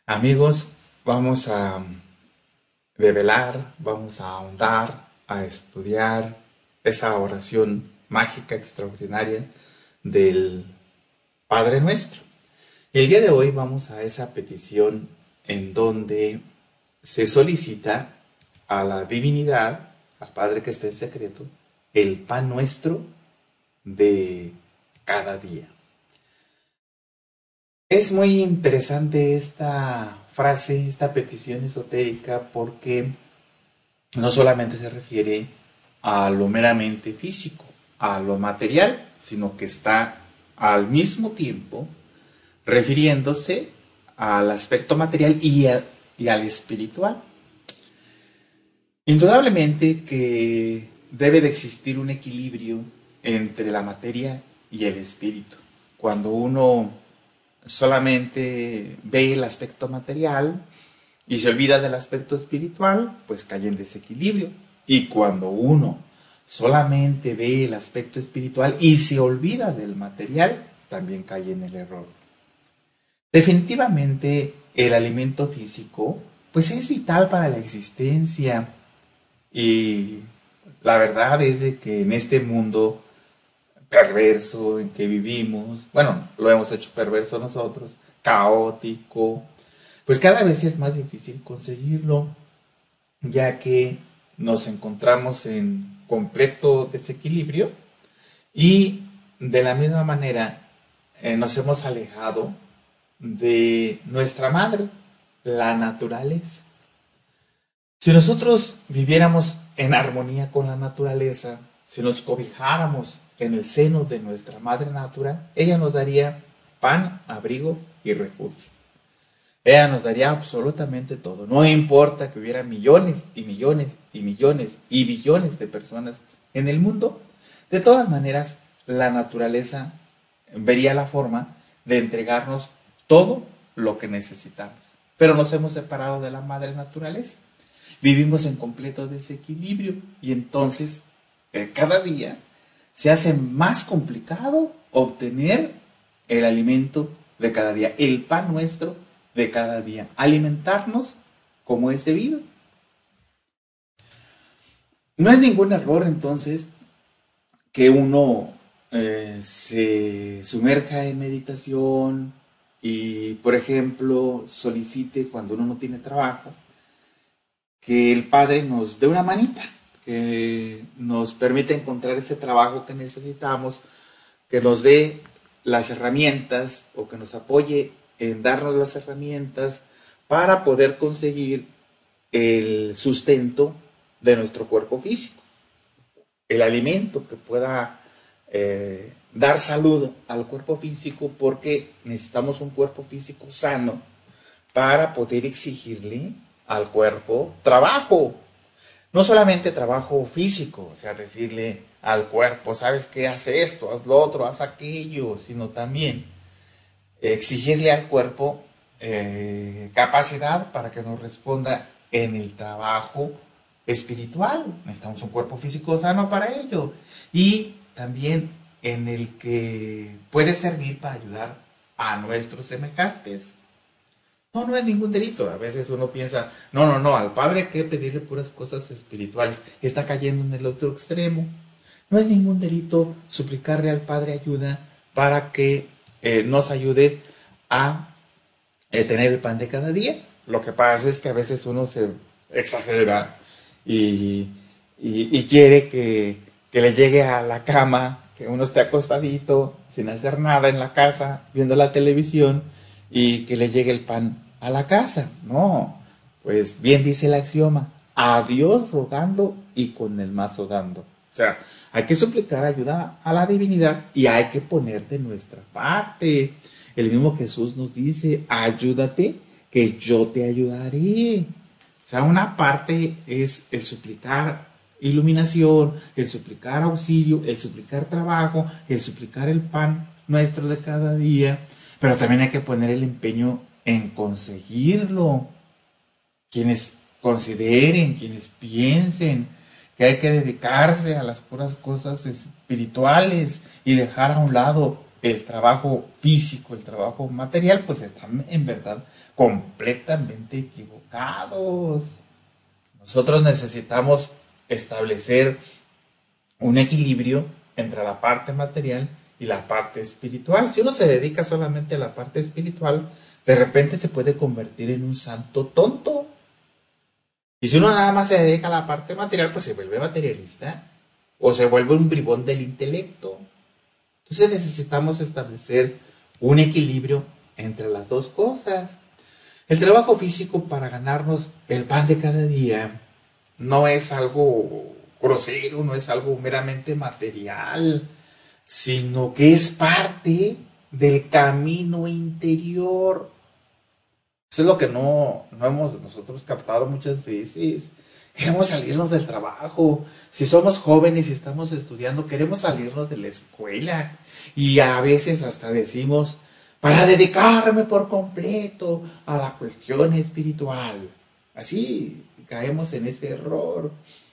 Amigos, vamos a develar, vamos a ahondar, a estudiar esa oración mágica extraordinaria del Padre Nuestro. Y el día de hoy vamos a esa petición en donde se solicita a la divinidad, al Padre que está en secreto, el pan nuestro de cada día. Es muy interesante esta frase, esta petición esotérica, porque no solamente se refiere a lo meramente físico, a lo material, sino que está al mismo tiempo refiriéndose al aspecto material y al espiritual. Indudablemente que debe de existir un equilibrio entre la materia y el espíritu. Cuando uno solamente ve el aspecto material y se olvida del aspecto espiritual, pues cae en desequilibrio. Y cuando uno solamente ve el aspecto espiritual y se olvida del material, también cae en el error. Definitivamente el alimento físico pues es vital para la existencia y la verdad es de que en este mundo perverso en que vivimos, bueno, lo hemos hecho perverso nosotros, caótico, pues cada vez es más difícil conseguirlo, ya que nos encontramos en completo desequilibrio y de la misma manera nos hemos alejado de nuestra madre, la naturaleza. Si nosotros viviéramos en armonía con la naturaleza, si nos cobijáramos en el seno de nuestra madre natura, ella nos daría pan, abrigo y refugio. Ella nos daría absolutamente todo. No importa que hubiera millones y millones y millones y billones de personas en el mundo, de todas maneras la naturaleza vería la forma de entregarnos todo lo que necesitamos. Pero nos hemos separado de la madre naturaleza. Vivimos en completo desequilibrio y entonces cada día se hace más complicado obtener el alimento de cada día, el pan nuestro de cada día, alimentarnos como es debido. No es ningún error entonces que uno se sumerja en meditación y, por ejemplo, solicite cuando uno no tiene trabajo, que el Padre nos dé una manita, que nos permita encontrar ese trabajo que necesitamos, que nos dé las herramientas o que nos apoye en darnos las herramientas para poder conseguir el sustento de nuestro cuerpo físico, el alimento que pueda dar salud al cuerpo físico, porque necesitamos un cuerpo físico sano para poder exigirle al cuerpo trabajo. No solamente trabajo físico, o sea, decirle al cuerpo, ¿sabes qué? Haz esto, haz lo otro, haz aquello, sino también exigirle al cuerpo capacidad para que nos responda en el trabajo espiritual. Necesitamos un cuerpo físico sano para ello. Y también en el que puede servir para ayudar a nuestros semejantes. No, no es ningún delito. A veces uno piensa, no, al Padre hay que pedirle puras cosas espirituales. Está cayendo en el otro extremo. No es ningún delito suplicarle al Padre ayuda para que nos ayude a tener el pan de cada día. Lo que pasa es que a veces uno se exagera y quiere que le llegue a la cama, que uno esté acostadito, sin hacer nada en la casa, viendo la televisión, y que le llegue el pan a la casa. No, pues bien dice el axioma, a Dios rogando y con el mazo dando. O sea, hay que suplicar ayuda a la divinidad y hay que poner de nuestra parte. El mismo Jesús nos dice, ayúdate que yo te ayudaré. O sea, una parte es el suplicar iluminación, el suplicar auxilio, el suplicar trabajo, el suplicar el pan nuestro de cada día, pero también hay que poner el empeño en conseguirlo. Quienes consideren, quienes piensen que hay que dedicarse a las puras cosas espirituales y dejar a un lado el trabajo físico, el trabajo material, pues están en verdad completamente equivocados. Nosotros necesitamos establecer un equilibrio entre la parte material y la parte espiritual. Si uno se dedica solamente a la parte espiritual, de repente se puede convertir en un santo tonto. Y si uno nada más se dedica a la parte material, pues se vuelve materialista o se vuelve un bribón del intelecto. Entonces necesitamos establecer un equilibrio entre las dos cosas. El trabajo físico para ganarnos el pan de cada día no es algo grosero, no es algo meramente material, sino que es parte del camino interior. Eso es lo que no hemos nosotros captado muchas veces. Queremos salirnos del trabajo. Si somos jóvenes y estamos estudiando, queremos salirnos de la escuela. Y a veces hasta decimos, para dedicarme por completo a la cuestión espiritual. Así caemos en ese error.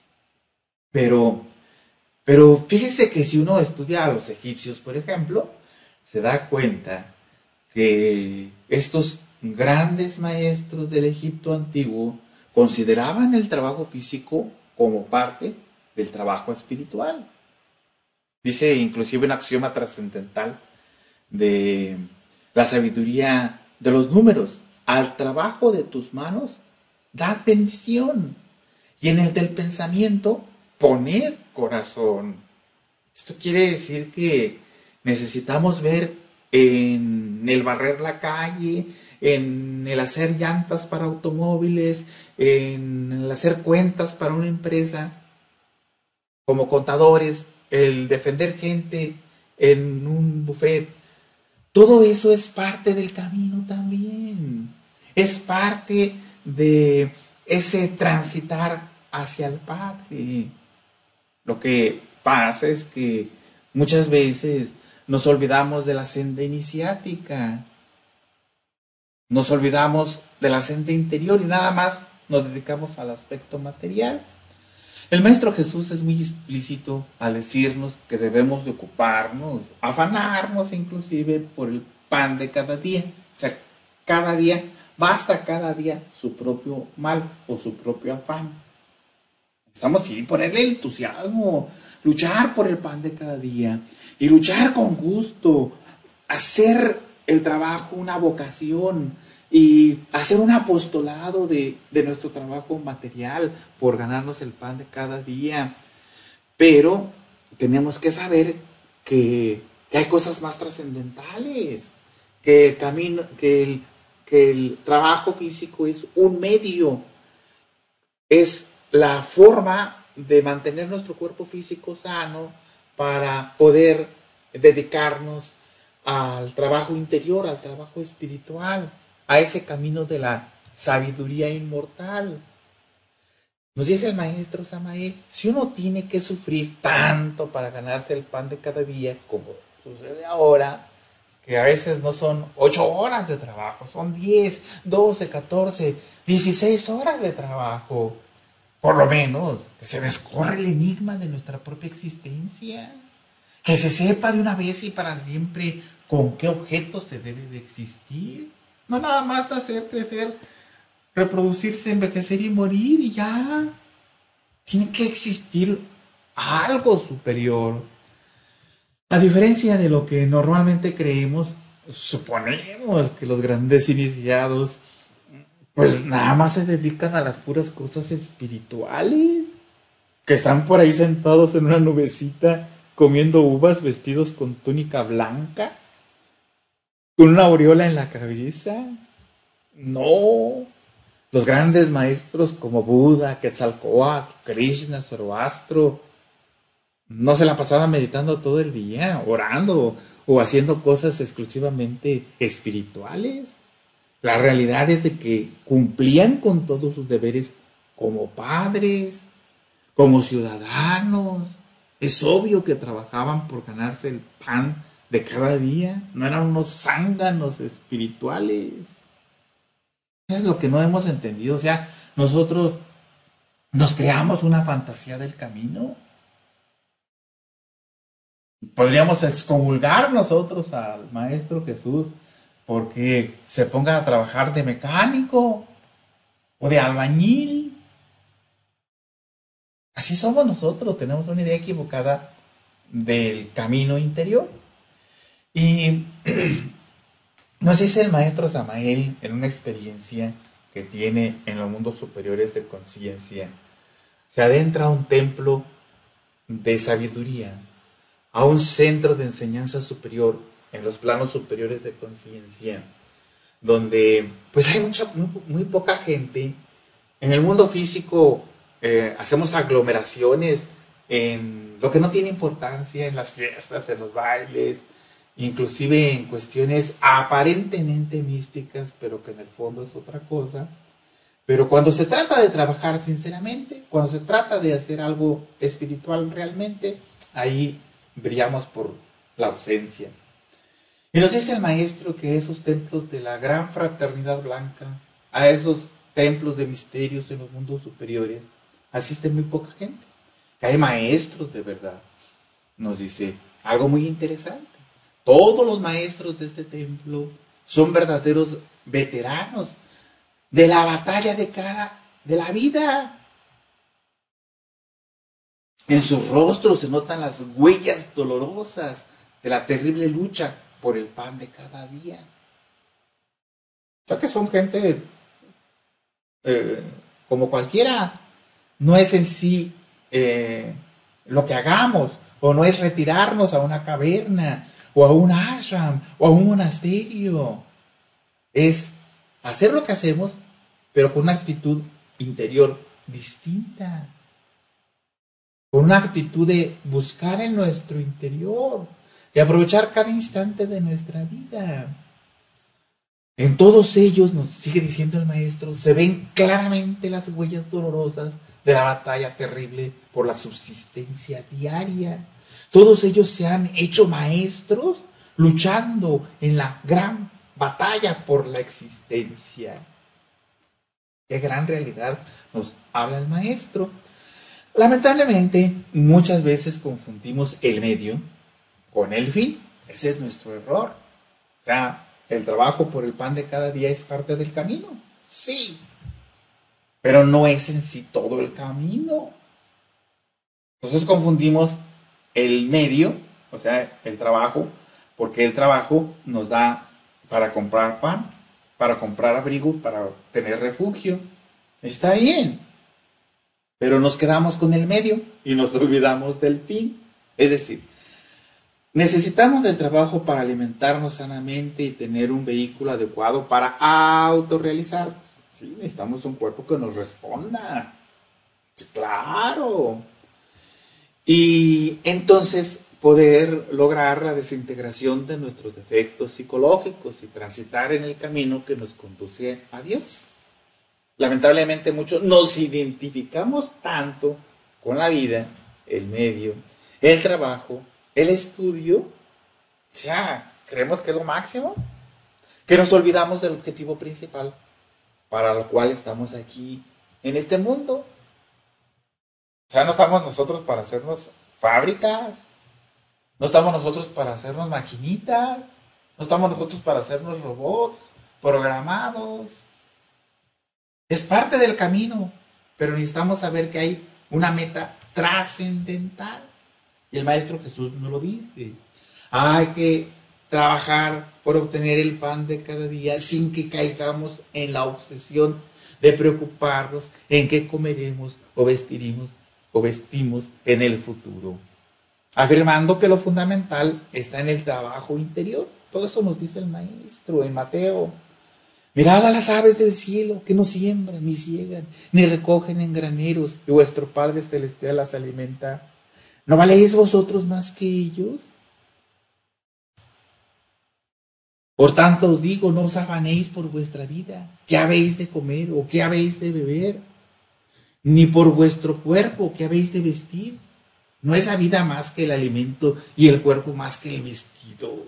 Pero, pero fíjese que si uno estudia a los egipcios, por ejemplo, se da cuenta que estos grandes maestros del Egipto antiguo consideraban el trabajo físico como parte del trabajo espiritual. Dice inclusive un axioma trascendental de la sabiduría de los números: al trabajo de tus manos dad bendición, y en el del pensamiento poned corazón. Esto quiere decir que necesitamos ver en el barrer la calle, en el hacer llantas para automóviles, en el hacer cuentas para una empresa, como contadores, el defender gente en un buffet. Todo eso es parte del camino también. Es parte de ese transitar hacia el Padre. Lo que pasa es que muchas veces nos olvidamos de la senda iniciática, nos olvidamos de la senda interior y nada más nos dedicamos al aspecto material. El Maestro Jesús es muy explícito al decirnos que debemos de ocuparnos, afanarnos inclusive por el pan de cada día. O sea, cada día, basta cada día su propio mal o su propio afán. Estamos sí ponerle el entusiasmo, luchar por el pan de cada día y luchar con gusto, hacer el trabajo una vocación y hacer un apostolado de nuestro trabajo material por ganarnos el pan de cada día. Pero tenemos que saber que hay cosas más trascendentales, que el camino, que el trabajo físico es un medio, es la forma de mantener nuestro cuerpo físico sano para poder dedicarnos al trabajo interior, al trabajo espiritual, a ese camino de la sabiduría inmortal. Nos dice el maestro Samael, si uno tiene que sufrir tanto para ganarse el pan de cada día, como sucede ahora, que a veces no son 8 horas de trabajo, son 10, 12, 14, 16 horas de trabajo. Por lo menos, que se descorre el enigma de nuestra propia existencia. Que se sepa de una vez y para siempre con qué objeto se debe de existir. No nada más nacer, crecer, reproducirse, envejecer y morir y ya. Tiene que existir algo superior. A diferencia de lo que normalmente creemos, suponemos que los grandes iniciados pues nada más se dedican a las puras cosas espirituales, que están por ahí sentados en una nubecita comiendo uvas, vestidos con túnica blanca, con una aureola en la cabeza. No, los grandes maestros como Buda, Quetzalcóatl, Krishna, Zoroastro, no se la pasaban meditando todo el día, orando o haciendo cosas exclusivamente espirituales. La realidad es de que cumplían con todos sus deberes como padres, como ciudadanos. Es obvio que trabajaban por ganarse el pan de cada día. No eran unos zánganos espirituales. Es lo que no hemos entendido. O sea, nosotros nos creamos una fantasía del camino. Podríamos excomulgar nosotros al Maestro Jesús porque se ponga a trabajar de mecánico o de albañil. Así somos nosotros, tenemos una idea equivocada del camino interior. Y nos dice el Maestro Samael en una experiencia que tiene en los mundos superiores de conciencia, se adentra a un templo de sabiduría, a un centro de enseñanza superior en los planos superiores de conciencia, donde pues hay muy poca gente. En el mundo físico hacemos aglomeraciones en lo que no tiene importancia, en las fiestas, en los bailes, inclusive en cuestiones aparentemente místicas, pero que en el fondo es otra cosa. Pero cuando se trata de trabajar sinceramente, cuando se trata de hacer algo espiritual realmente, ahí brillamos por la ausencia. Y nos dice el maestro que esos templos de la gran fraternidad blanca, a esos templos de misterios en los mundos superiores, asiste muy poca gente. Que hay maestros de verdad. Nos dice algo muy interesante. Todos los maestros de este templo son verdaderos veteranos de la batalla de la vida. En sus rostros se notan las huellas dolorosas de la terrible lucha por el pan de cada día. O sea que son gente eh, como cualquiera. No es en sí lo que hagamos, o no es retirarnos a una caverna, o a un ashram, o a un monasterio. Es hacer lo que hacemos, pero con una actitud interior distinta, con una actitud de buscar en nuestro interior, de aprovechar cada instante de nuestra vida. En todos ellos, nos sigue diciendo el maestro, se ven claramente las huellas dolorosas de la batalla terrible por la subsistencia diaria. Todos ellos se han hecho maestros luchando en la gran batalla por la existencia. Qué gran realidad nos habla el maestro. Lamentablemente, muchas veces confundimos el medio con el fin. Ese es nuestro error. O sea, el trabajo por el pan de cada día es parte del camino. Sí, pero no es en sí todo el camino. Entonces confundimos el medio, o sea, el trabajo, porque el trabajo nos da para comprar pan, para comprar abrigo, para tener refugio. Está bien, pero nos quedamos con el medio y nos olvidamos del fin. Es decir, necesitamos del trabajo para alimentarnos sanamente y tener un vehículo adecuado para autorrealizarnos. Sí, necesitamos un cuerpo que nos responda. Sí, claro. Y entonces poder lograr la desintegración de nuestros defectos psicológicos y transitar en el camino que nos conduce a Dios. Lamentablemente muchos nos identificamos tanto con la vida, el medio, el trabajo, el estudio, o sea, creemos que es lo máximo, que nos olvidamos del objetivo principal para lo cual estamos aquí en este mundo. O sea, no estamos nosotros para hacernos fábricas, no estamos nosotros para hacernos maquinitas, no estamos nosotros para hacernos robots programados. Es parte del camino, pero necesitamos saber que hay una meta trascendental. Y el Maestro Jesús nos lo dice. Hay que trabajar por obtener el pan de cada día sin que caigamos en la obsesión de preocuparnos en qué comeremos o vestimos en el futuro. Afirmando que lo fundamental está en el trabajo interior. Todo eso nos dice el Maestro en Mateo. Mirad a las aves del cielo, que no siembran, ni ciegan, ni recogen en graneros, y vuestro Padre Celestial las alimenta. ¿No valéis vosotros más que ellos? Por tanto os digo, no os afanéis por vuestra vida, qué habéis de comer o qué habéis de beber, ni por vuestro cuerpo, qué habéis de vestir. ¿No es la vida más que el alimento y el cuerpo más que el vestido?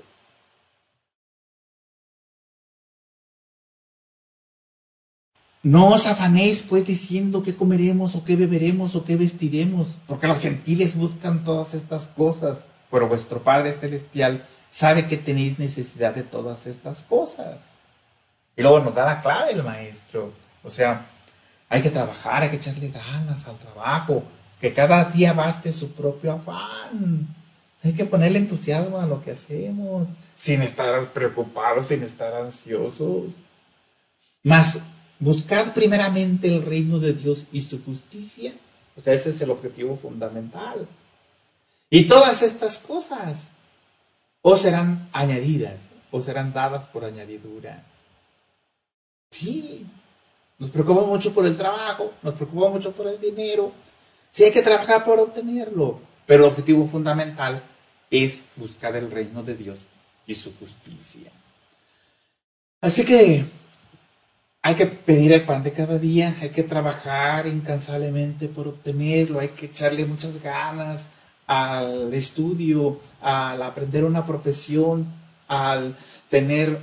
No os afanéis pues diciendo qué comeremos o qué beberemos o qué vestiremos, porque los gentiles buscan todas estas cosas. pero vuestro Padre Celestial sabe que tenéis necesidad de todas estas cosas. Y luego nos da la clave el maestro. O sea, hay que trabajar, hay que echarle ganas al trabajo, que cada día baste su propio afán. Hay que ponerle entusiasmo a lo que hacemos, sin estar preocupados, sin estar ansiosos. Mas buscad primeramente el reino de Dios y su justicia. O sea, ese es el objetivo fundamental. Y todas estas cosas o serán añadidas, o serán dadas por añadidura. Sí, nos preocupa mucho por el trabajo, nos preocupa mucho por el dinero. Sí, hay que trabajar por obtenerlo, pero el objetivo fundamental es buscar el reino de Dios y su justicia. Así que hay que pedir el pan de cada día, hay que trabajar incansablemente por obtenerlo, hay que echarle muchas ganas al estudio, al aprender una profesión, al tener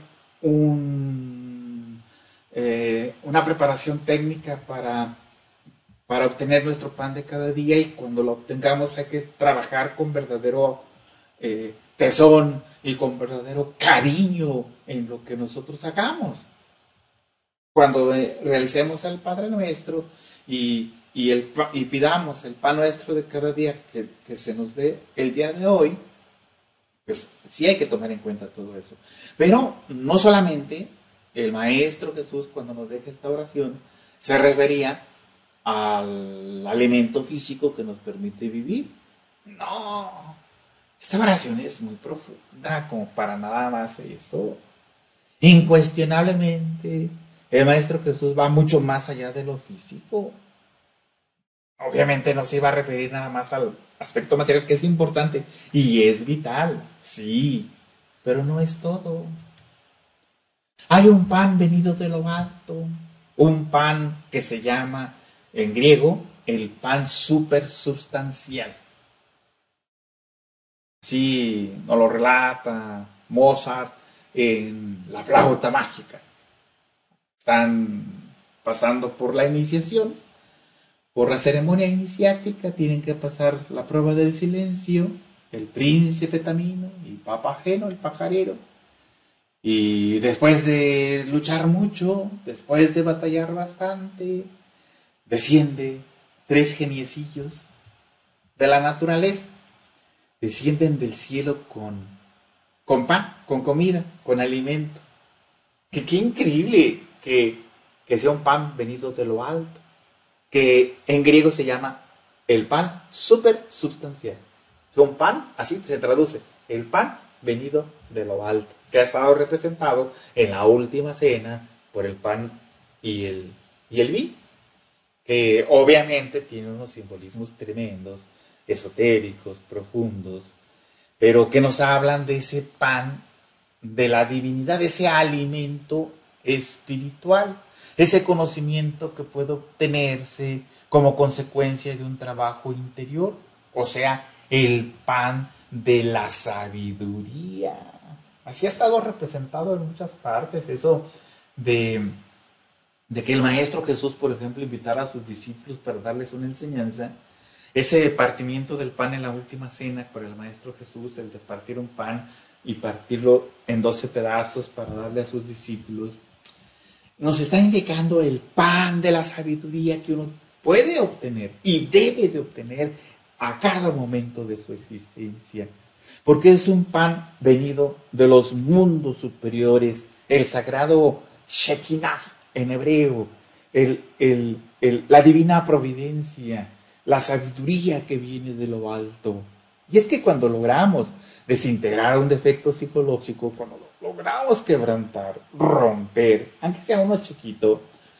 una preparación técnica para obtener nuestro pan de cada día, y cuando lo obtengamos hay que trabajar con verdadero tesón y con verdadero cariño en lo que nosotros hagamos. Cuando realicemos el Padre Nuestro y pidamos el pan nuestro de cada día que se nos dé el día de hoy, pues sí hay que tomar en cuenta todo eso. Pero no solamente el Maestro Jesús, cuando nos deja esta oración, se refería al alimento físico que nos permite vivir. No, esta oración es muy profunda como para nada más eso. Incuestionablemente, el Maestro Jesús va mucho más allá de lo físico. Obviamente no se iba a referir nada más al aspecto material, que es importante y es vital, sí, pero no es todo. Hay un pan venido de lo alto, un pan que se llama en griego el pan supersubstancial. Sí, nos lo relata Mozart en La Flauta Mágica. Están pasando por la iniciación, por la ceremonia iniciática, tienen que pasar la prueba del silencio, el príncipe Tamino y Papageno, el pajarero. Y después de luchar mucho, después de batallar bastante, desciende 3 geniecillos de la naturaleza. Descienden del cielo con pan, con comida, con alimento. Qué increíble que sea un pan venido de lo alto, que en griego se llama el pan supersubstancial. Es un pan, así se traduce, el pan venido de lo alto, que ha estado representado en la última cena por el pan y el vino, que obviamente tiene unos simbolismos tremendos, esotéricos, profundos, pero que nos hablan de ese pan, de la divinidad, de ese alimento espiritual, ese conocimiento que puede obtenerse como consecuencia de un trabajo interior, o sea, el pan de la sabiduría. Así ha estado representado en muchas partes, eso de que el Maestro Jesús, por ejemplo, invitara a sus discípulos para darles una enseñanza. Ese partimiento del pan en la última cena por el Maestro Jesús, el de partir un pan y partirlo en 12 pedazos para darle a sus discípulos, nos está indicando el pan de la sabiduría que uno puede obtener y debe de obtener a cada momento de su existencia, porque es un pan venido de los mundos superiores, el sagrado Shekinah en hebreo, la divina providencia, la sabiduría que viene de lo alto. Y es que cuando logramos desintegrar un defecto psicológico, cuando lo logramos quebrantar, romper, aunque sea uno chiquito,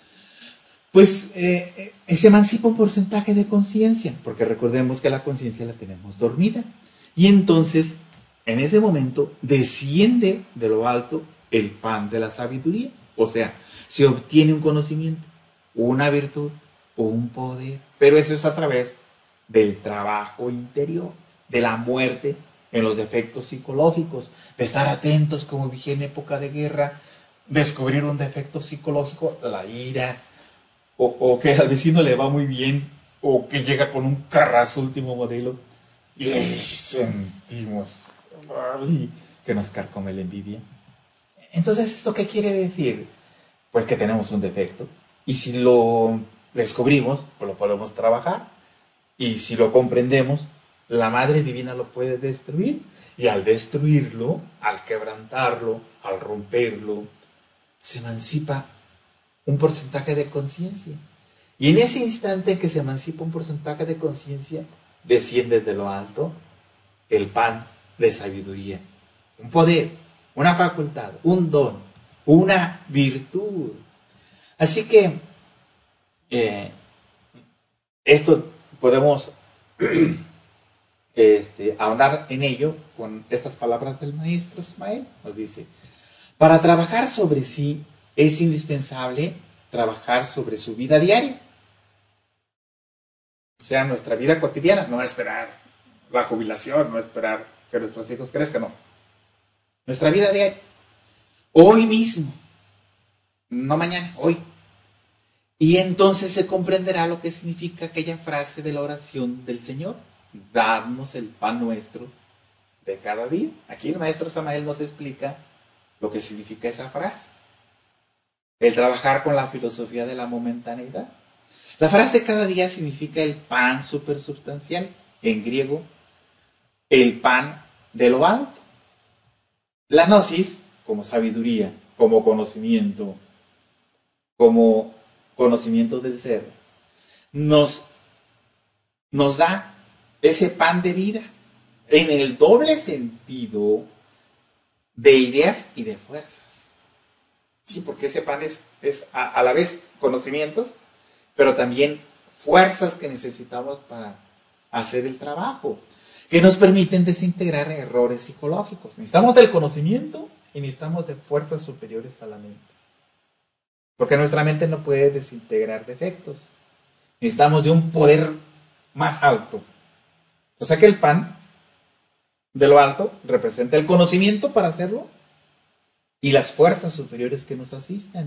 pues se emancipa un porcentaje de conciencia, porque recordemos que la conciencia la tenemos dormida. Y entonces, en ese momento, desciende de lo alto el pan de la sabiduría. O sea, se obtiene un conocimiento, una virtud o un poder. Pero eso es a través del trabajo interior, de la muerte en los defectos psicológicos, de estar atentos, como dije en época de guerra, descubrir un defecto psicológico, la ira, o que al vecino le va muy bien, o que llega con un carrazo último modelo. y sentimos ay, que nos carcome la envidia. Entonces, ¿eso qué quiere decir? Pues que tenemos un defecto. Y si lo descubrimos, pues lo podemos trabajar. Y si lo comprendemos, la Madre Divina lo puede destruir. Y al destruirlo, al quebrantarlo, al romperlo, se emancipa un porcentaje de conciencia. Y en ese instante en que se emancipa un porcentaje de conciencia, desciende de lo alto el pan de sabiduría. Un poder, una facultad, un don, una virtud. Así que esto podemos ahondar en ello con estas palabras del maestro Samael. Nos dice, para trabajar sobre sí es indispensable trabajar sobre su vida diaria. O sea, nuestra vida cotidiana, no esperar la jubilación, no esperar que nuestros hijos crezcan, no. Nuestra vida diaria. Hoy mismo, no mañana, hoy. Y entonces se comprenderá lo que significa aquella frase de la oración del Señor. Dadnos el pan nuestro de cada día. Aquí el maestro Samael nos explica lo que significa esa frase. El trabajar con la filosofía de la momentaneidad. La frase cada día significa el pan supersubstancial, en griego, el pan de lo alto. La gnosis, como sabiduría, como conocimiento del ser, nos da ese pan de vida en el doble sentido de ideas y de fuerzas. Sí, porque ese pan es a la vez conocimientos, pero también fuerzas que necesitamos para hacer el trabajo, que nos permiten desintegrar errores psicológicos. Necesitamos del conocimiento y necesitamos de fuerzas superiores a la mente. Porque nuestra mente no puede desintegrar defectos. Necesitamos de un poder más alto. O sea que el pan de lo alto representa el conocimiento para hacerlo y las fuerzas superiores que nos asistan.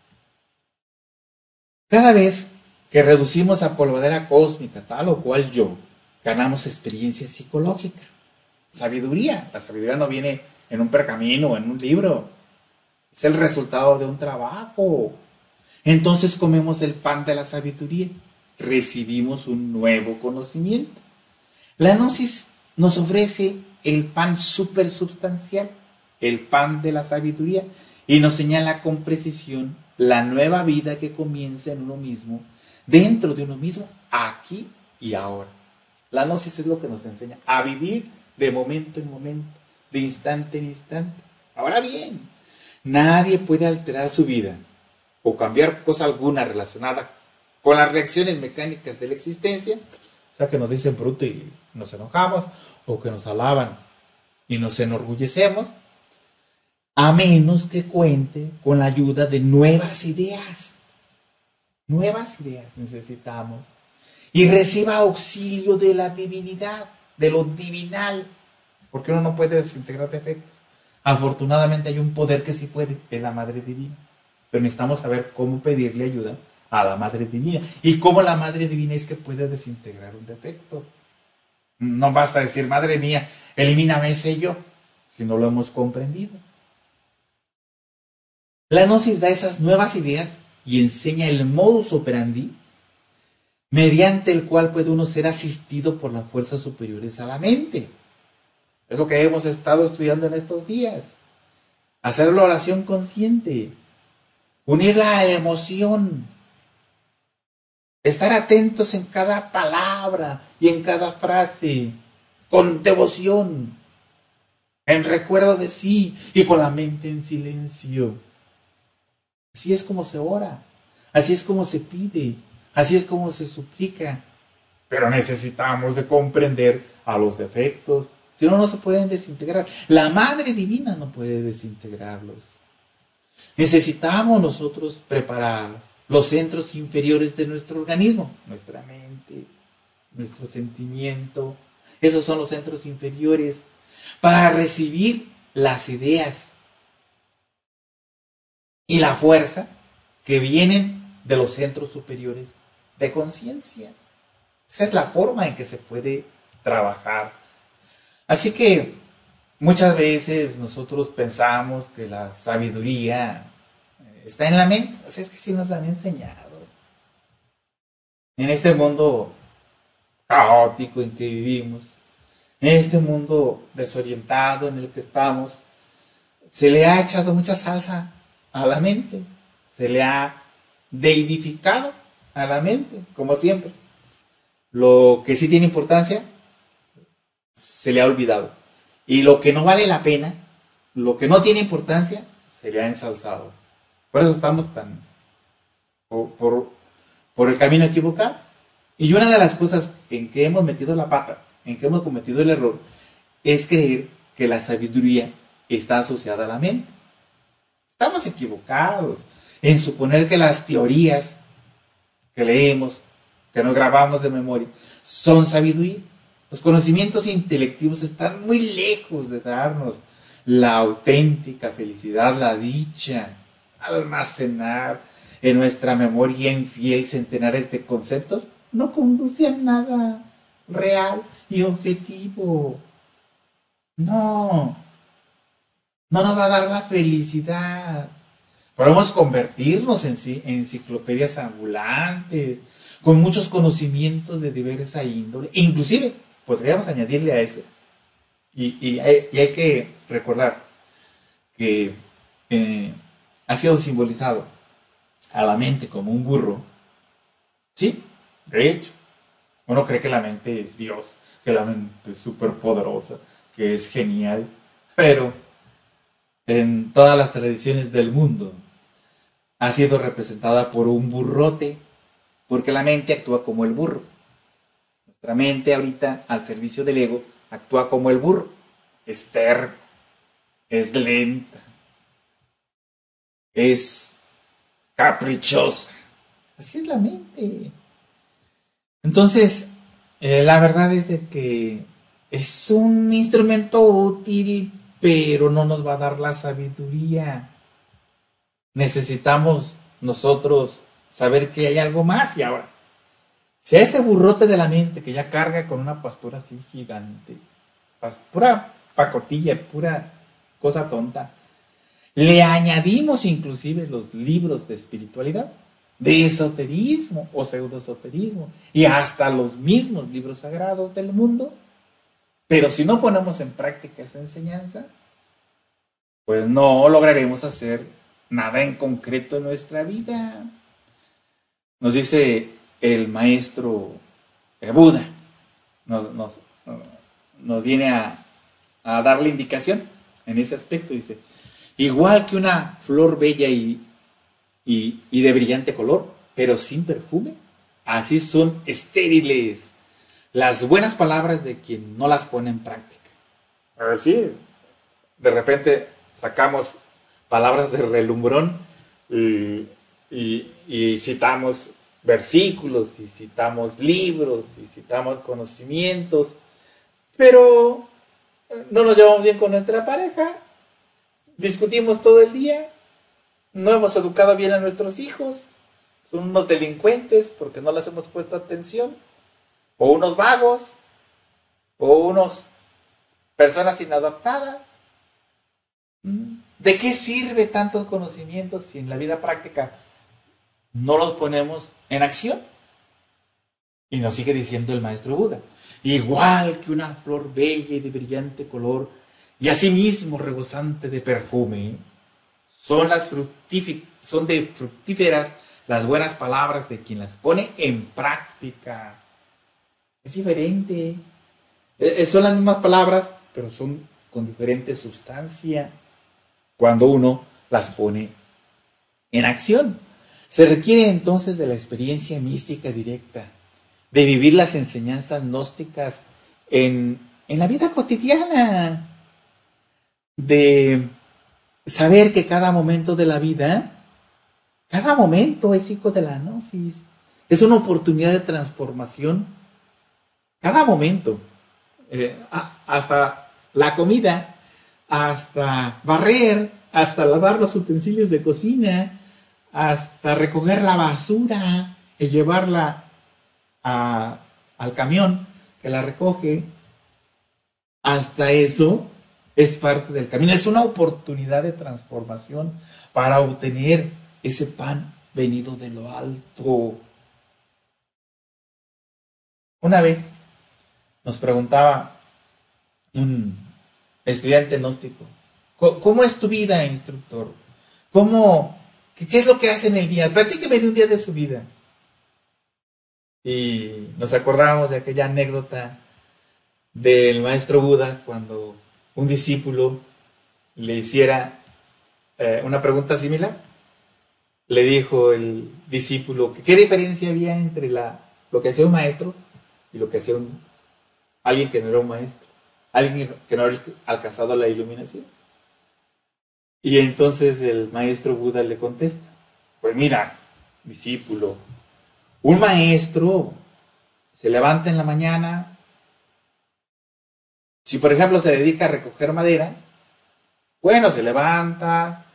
Cada vez que reducimos a polvadera cósmica tal o cual yo, ganamos experiencia psicológica, sabiduría. La sabiduría no viene en un pergamino o en un libro. Es el resultado de un trabajo. Entonces comemos el pan de la sabiduría. Recibimos un nuevo conocimiento. La gnosis nos ofrece el pan supersubstancial, el pan de la sabiduría, y nos señala con precisión la nueva vida que comienza en uno mismo, dentro de uno mismo, aquí y ahora. La gnosis es lo que nos enseña a vivir de momento en momento, de instante en instante. Ahora bien, nadie puede alterar su vida o cambiar cosa alguna relacionada con las reacciones mecánicas de la existencia. O sea, que nos dicen bruto y nos enojamos, o que nos alaban y nos enorgullecemos, a menos que cuente con la ayuda de nuevas ideas. Nuevas ideas necesitamos. Y reciba auxilio de la divinidad, de lo divinal, porque uno no puede desintegrar defectos. Afortunadamente hay un poder que sí puede, es la Madre Divina. Pero necesitamos saber cómo pedirle ayuda a la Madre Divina. Y cómo la Madre Divina es que puede desintegrar un defecto. No basta decir, Madre mía, elimíname ese yo, si no lo hemos comprendido. La gnosis da esas nuevas ideas y enseña el modus operandi mediante el cual puede uno ser asistido por las fuerzas superiores a la mente. Es lo que hemos estado estudiando en estos días. Hacer la oración consciente, unirla a la emoción, estar atentos en cada palabra y en cada frase, con devoción, en recuerdo de sí y con la mente en silencio. Así es como se ora, así es como se pide, así es como se suplica. Pero necesitamos de comprender a los defectos, si no, no se pueden desintegrar. La Madre Divina no puede desintegrarlos. Necesitamos nosotros preparar los centros inferiores de nuestro organismo, nuestra mente, nuestro sentimiento. Esos son los centros inferiores para recibir las ideas y la fuerza que vienen de los centros superiores de conciencia. Esa es la forma en que se puede trabajar. Así que muchas veces nosotros pensamos que la sabiduría está en la mente. O sea, es que sí nos han enseñado. En este mundo caótico en que vivimos, en este mundo desorientado en el que estamos, se le ha echado mucha salsa a la mente, se le ha deidificado a la mente, como siempre. Lo que sí tiene importancia, se le ha olvidado. Y lo que no vale la pena, lo que no tiene importancia, se le ha ensalzado. Por eso estamos tan por el camino equivocado. Y una de las cosas en que hemos metido la pata, en que hemos cometido el error, es creer que la sabiduría está asociada a la mente. Estamos equivocados en suponer que las teorías que leemos, que nos grabamos de memoria, son sabiduría. Los conocimientos intelectivos están muy lejos de darnos la auténtica felicidad, la dicha, almacenar en nuestra memoria infiel centenares de conceptos, no conduce a nada real y objetivo. No nos va a dar la felicidad. Podemos convertirnos en enciclopedias ambulantes, con muchos conocimientos de diversa índole. Inclusive, podríamos añadirle a eso. Y hay que recordar que ha sido simbolizado a la mente como un burro. Sí, de hecho. Uno cree que la mente es Dios, que la mente es súper poderosa, que es genial. Pero en todas las tradiciones del mundo ha sido representada por un burrote, porque la mente actúa como el burro. Nuestra mente ahorita, al servicio del ego, actúa como el burro. Es terco, es lenta, es caprichosa. Así es la mente. Entonces, la verdad es de que es un instrumento útil, pero no nos va a dar la sabiduría. Necesitamos nosotros saber que hay algo más. Y ahora, si a ese burrote de la mente que ya carga con una pastura así gigante, pura pacotilla, pura cosa tonta, le añadimos inclusive los libros de espiritualidad, de esoterismo o pseudoesoterismo, y hasta los mismos libros sagrados del mundo, pero si no ponemos en práctica esa enseñanza, pues no lograremos hacer nada en concreto en nuestra vida. Nos dice el maestro Buda, nos viene a dar la indicación en ese aspecto. Dice, igual que una flor bella y de brillante color, pero sin perfume, así son estériles las buenas palabras de quien no las pone en práctica. A ver, sí, de repente sacamos palabras de relumbrón y citamos versículos, y citamos libros, y citamos conocimientos, pero no nos llevamos bien con nuestra pareja, discutimos todo el día, no hemos educado bien a nuestros hijos, son unos delincuentes porque no les hemos puesto atención, o unos vagos, o unos personas inadaptadas. ¿De qué sirve tantos conocimientos si en la vida práctica no los ponemos en acción? Y nos sigue diciendo el maestro Buda, igual que una flor bella y de brillante color, y asimismo rebosante de perfume, son de fructíferas las buenas palabras de quien las pone en práctica. Es diferente. Son las mismas palabras, pero son con diferente sustancia cuando uno las pone en acción. Se requiere entonces de la experiencia mística directa, de vivir las enseñanzas gnósticas en la vida cotidiana, de saber que cada momento de la vida, cada momento es hijo de la gnosis, es una oportunidad de transformación. Cada momento, hasta la comida, hasta barrer, hasta lavar los utensilios de cocina, hasta recoger la basura y llevarla al camión. que la recoge. Hasta eso es parte del camino. Es una oportunidad de transformación para obtener ese pan venido de lo alto. Una vez nos preguntaba un estudiante gnóstico, ¿cómo es tu vida, instructor? ¿Qué es lo que hace en el día? Platíqueme de un día de su vida. Y nos acordamos de aquella anécdota del maestro Buda cuando un discípulo le hiciera una pregunta similar. Le dijo el discípulo que qué diferencia había entre lo que hacía un maestro y lo que hacía alguien que no era un maestro, alguien que no había alcanzado la iluminación. Y entonces el maestro Buda le contesta, pues mira, discípulo, un maestro se levanta en la mañana, si por ejemplo se dedica a recoger madera, bueno, se levanta,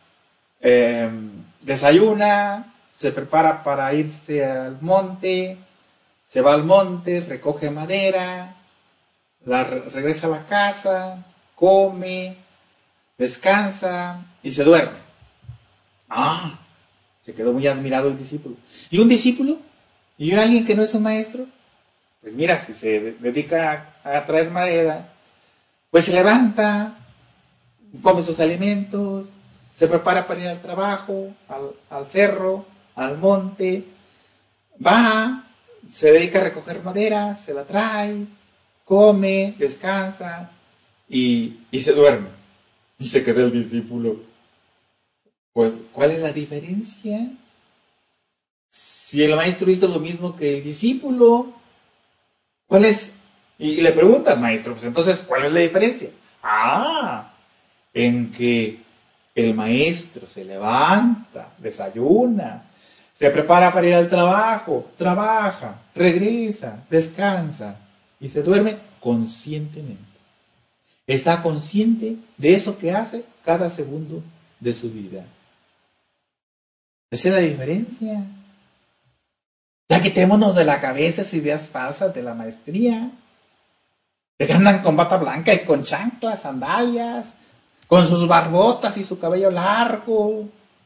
desayuna, se prepara para irse al monte, se va al monte, recoge madera, regresa a la casa, come, descansa y se duerme. Ah, se quedó muy admirado el discípulo. ¿Y un discípulo? ¿Y alguien que no es un maestro? Pues mira, si se dedica a traer madera, pues se levanta, come sus alimentos, se prepara para ir al trabajo, al cerro, al monte, va, se dedica a recoger madera, se la trae, come, descansa y se duerme. Y se queda el discípulo. Pues, ¿cuál es la diferencia? Si el maestro hizo lo mismo que el discípulo, ¿cuál es? Y le pregunta al maestro, pues entonces, ¿cuál es la diferencia? Ah, en que el maestro se levanta, desayuna, se prepara para ir al trabajo, trabaja, regresa, descansa y se duerme conscientemente. Está consciente de eso que hace cada segundo de su vida. Esa es la diferencia. Ya quitémonos de la cabeza esas ideas falsas de la maestría. De que andan con bata blanca y con chanclas, sandalias, con sus barbotas y su cabello largo.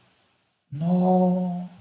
No.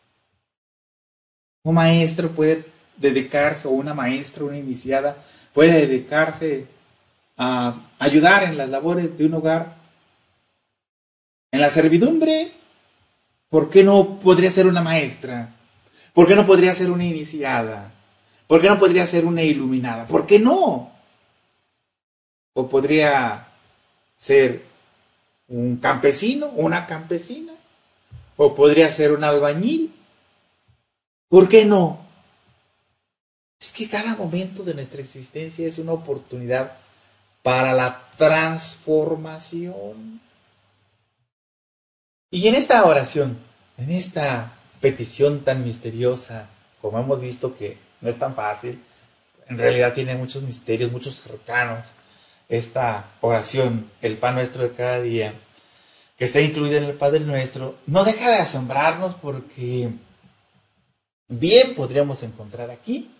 Un maestro puede dedicarse, o una maestra, una iniciada, puede dedicarse a ayudar en las labores de un hogar, en la servidumbre. ¿Por qué no podría ser una maestra? ¿Por qué no podría ser una iniciada? ¿Por qué no podría ser una iluminada? ¿Por qué no? ¿O podría ser un campesino, una campesina? ¿O podría ser un albañil? ¿Por qué no? Es que cada momento de nuestra existencia es una oportunidad para la transformación. Y en esta oración, en esta petición tan misteriosa, como hemos visto que no es tan fácil, en realidad tiene muchos misterios, muchos arcanos, esta oración, el pan nuestro de cada día, que está incluida en el Padre Nuestro, no deja de asombrarnos porque bien podríamos encontrar aquí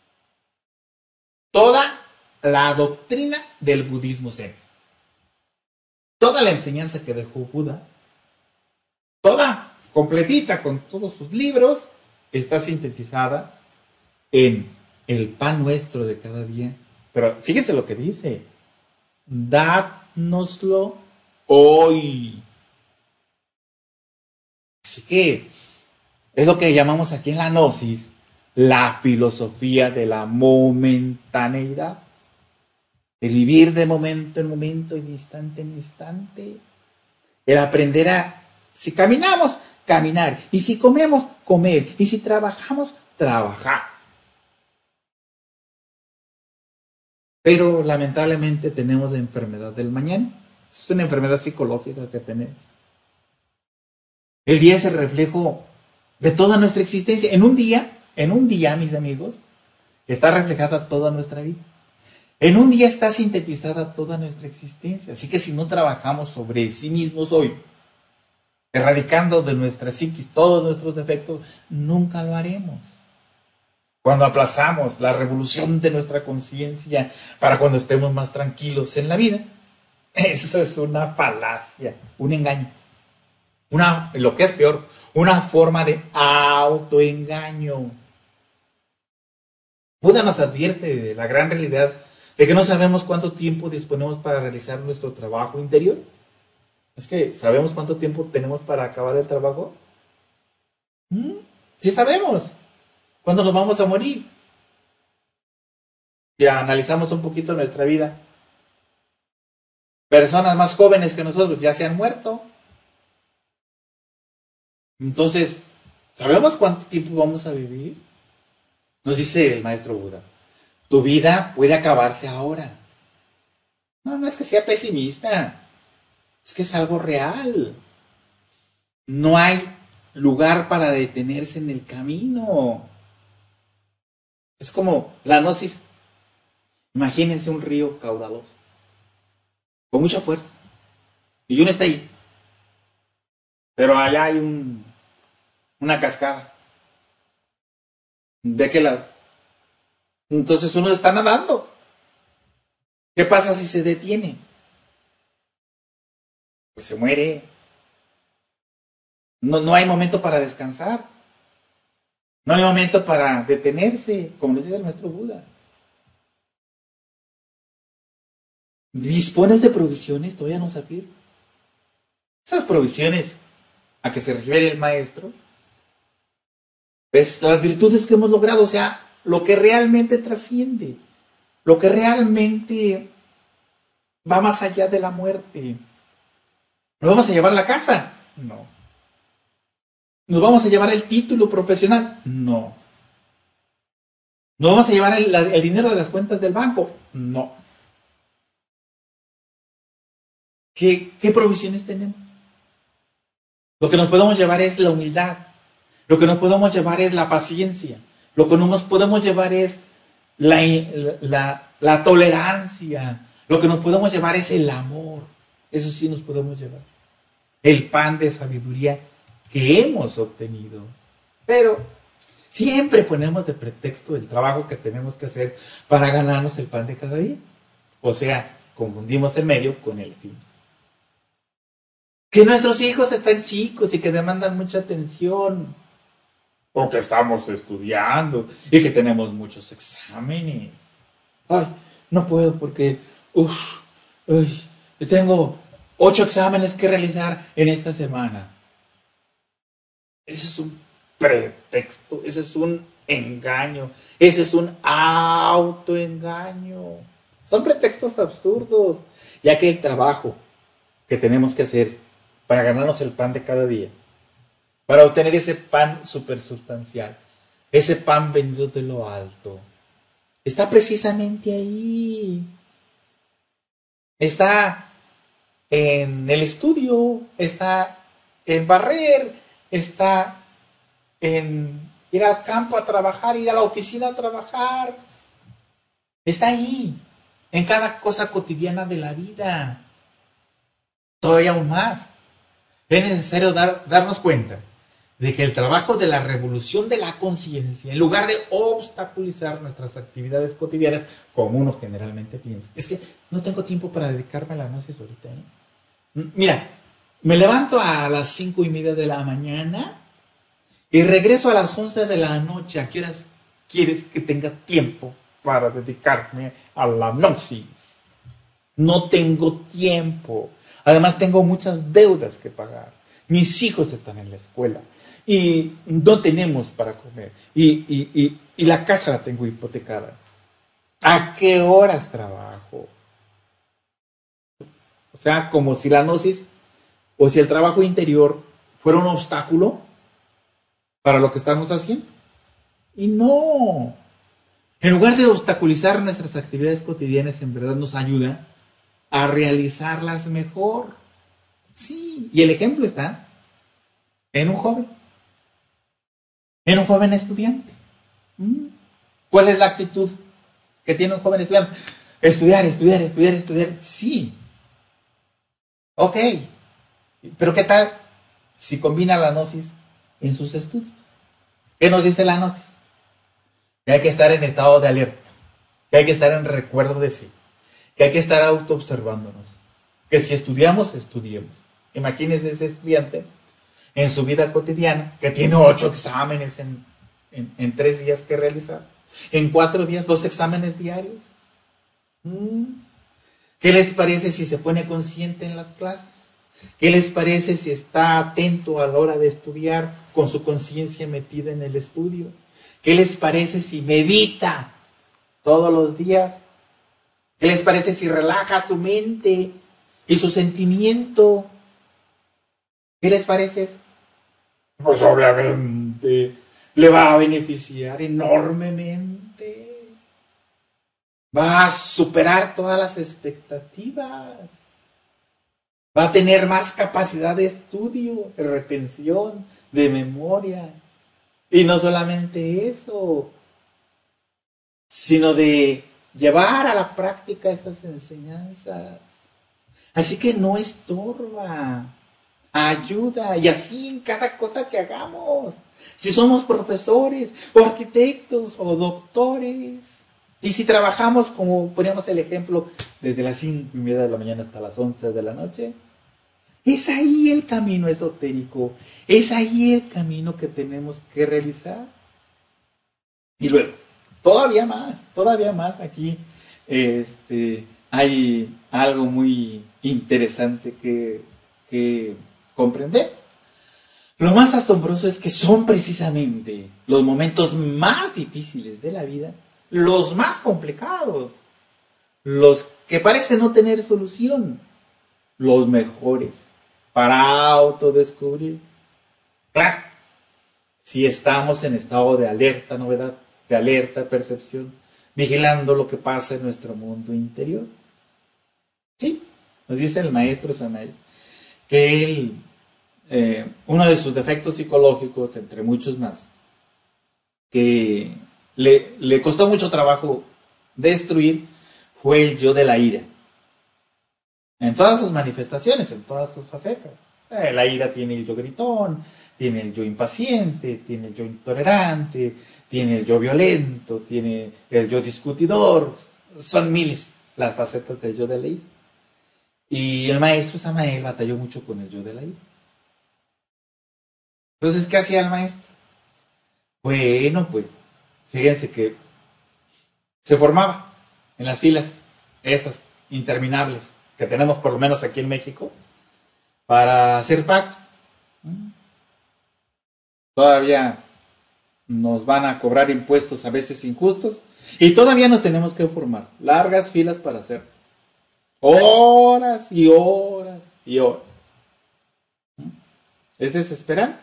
toda la doctrina del budismo zen, toda la enseñanza que dejó Buda, toda, completita, con todos sus libros, está sintetizada en el pan nuestro de cada día. Pero fíjense lo que dice, dádnoslo hoy. Así que es lo que llamamos aquí en la Gnosis la filosofía de la momentaneidad. El vivir de momento en momento y de instante en instante. El aprender a, si caminamos, caminar. Y si comemos, comer. Y si trabajamos, trabajar. Pero lamentablemente tenemos la enfermedad del mañana. Es una enfermedad psicológica que tenemos. El día es el reflejo de toda nuestra existencia. En un día, mis amigos, está reflejada toda nuestra vida. En un día está sintetizada toda nuestra existencia. Así que si no trabajamos sobre sí mismos hoy, erradicando de nuestra psiquis todos nuestros defectos, nunca lo haremos. Cuando aplazamos la revolución de nuestra conciencia para cuando estemos más tranquilos en la vida, eso es una falacia, un engaño. Lo que es peor, una forma de autoengaño. Buda nos advierte de la gran realidad de que no sabemos cuánto tiempo disponemos para realizar nuestro trabajo interior. Es que, ¿sabemos cuánto tiempo tenemos para acabar el trabajo? Sí sabemos. ¿Cuándo nos vamos a morir? Ya analizamos un poquito nuestra vida. Personas más jóvenes que nosotros ya se han muerto. Entonces, ¿sabemos cuánto tiempo vamos a vivir? Nos dice el maestro Buda. Tu vida puede acabarse ahora. No, no es que sea pesimista. Es que es algo real. No hay lugar para detenerse en el camino. Es como la gnosis. Imagínense un río caudaloso, con mucha fuerza. Y uno está ahí. Pero allá hay una cascada. ¿De qué lado? Entonces uno está nadando. ¿Qué pasa si se detiene? Pues se muere. No, no hay momento para descansar. No hay momento para detenerse, como lo dice el maestro Buda. ¿Dispones de provisiones? Todavía no sabía. Esas provisiones a que se refiere el maestro, pues las virtudes que hemos logrado, o sea, lo que realmente trasciende, lo que realmente va más allá de la muerte. ¿Nos vamos a llevar la casa? No. ¿Nos vamos a llevar el título profesional? No. ¿Nos vamos a llevar el dinero de las cuentas del banco? No. ¿Qué provisiones tenemos? Lo que nos podemos llevar es la humildad. Lo que nos podemos llevar es la paciencia. Lo que nos podemos llevar es la tolerancia. Lo que nos podemos llevar es el amor. Eso sí nos podemos llevar. El pan de sabiduría que hemos obtenido. Pero siempre ponemos de pretexto el trabajo que tenemos que hacer para ganarnos el pan de cada día. O sea, confundimos el medio con el fin. Que nuestros hijos están chicos y que demandan mucha atención. Porque estamos estudiando y que tenemos muchos exámenes. Ay, no puedo porque, tengo 8 exámenes que realizar en esta semana. Ese es un pretexto, ese es un engaño, ese es un autoengaño. Son pretextos absurdos, ya que el trabajo que tenemos que hacer para ganarnos el pan de cada día, para obtener ese pan supersustancial, ese pan venido de lo alto, está precisamente ahí. Está en el estudio, está en barrer, está en ir al campo a trabajar, ir a la oficina a trabajar. Está ahí, en cada cosa cotidiana de la vida. Todavía aún más. Es necesario darnos cuenta de que el trabajo de la revolución de la conciencia, en lugar de obstaculizar nuestras actividades cotidianas, como uno generalmente piensa, es que no tengo tiempo para dedicarme a la gnosis ahorita. Mira, me levanto a las 5:30 de la mañana y regreso a las 11 de la noche. ¿A qué horas quieres que tenga tiempo para dedicarme a la gnosis? No tengo tiempo. Además tengo muchas deudas que pagar. Mis hijos están en la escuela y no tenemos para comer. Y la casa la tengo hipotecada. ¿A qué horas trabajo? O sea, como si la gnosis o si el trabajo interior fuera un obstáculo para lo que estamos haciendo. Y no. En lugar de obstaculizar nuestras actividades cotidianas, en verdad nos ayuda a realizarlas mejor. Sí, y el ejemplo está en un joven estudiante. ¿Cuál es la actitud que tiene un joven estudiante? Estudiar. Sí. Ok. Pero ¿qué tal si combina la gnosis en sus estudios? ¿Qué nos dice la gnosis? que hay que estar en estado de alerta, que hay que estar en recuerdo de sí, que hay que estar autoobservándonos, que si estudiamos, estudiemos. Imagínense ese estudiante en su vida cotidiana que tiene 8 exámenes en 3 días que realizar, en 4 días 2 exámenes diarios. ¿Qué les parece si se pone consciente en las clases? ¿Qué les parece si está atento a la hora de estudiar con su conciencia metida en el estudio? ¿Qué les parece si medita todos los días? ¿Qué les parece si relaja su mente y su sentimiento? ¿Qué les parece eso? Pues obviamente le va a beneficiar enormemente. Va a superar todas las expectativas. Va a tener más capacidad de estudio, de retención, de memoria. Y no solamente eso, sino de llevar a la práctica esas enseñanzas. Así que no estorba, ayuda, y así en cada cosa que hagamos. Si somos profesores, o arquitectos, o doctores, y si trabajamos, como poníamos el ejemplo, desde las 5:30 de la mañana hasta las 11 de la noche, es ahí el camino esotérico, es ahí el camino que tenemos que realizar. Y luego, todavía más aquí, hay algo muy interesante que comprender. Lo más asombroso es que son precisamente los momentos más difíciles de la vida, los más complicados, los que parecen no tener solución, los mejores para autodescubrir. Claro, si estamos en estado de alerta novedad, de alerta percepción, vigilando lo que pasa en nuestro mundo interior. Sí, nos dice el maestro Samael que él, uno de sus defectos psicológicos, entre muchos más, que le costó mucho trabajo destruir, fue el yo de la ira. En todas sus manifestaciones, en todas sus facetas. La ira tiene el yo gritón, tiene el yo impaciente, tiene el yo intolerante, tiene el yo violento, tiene el yo discutidor. Son miles las facetas del yo de la ira. Y el maestro Samael batalló mucho con el yo de la ira. Entonces, ¿qué hacía el maestro? Bueno, pues, fíjense que se formaba en las filas esas interminables que tenemos por lo menos aquí en México para hacer pagos. Todavía nos van a cobrar impuestos a veces injustos y todavía nos tenemos que formar largas filas para hacer horas y horas y horas. Es desesperante.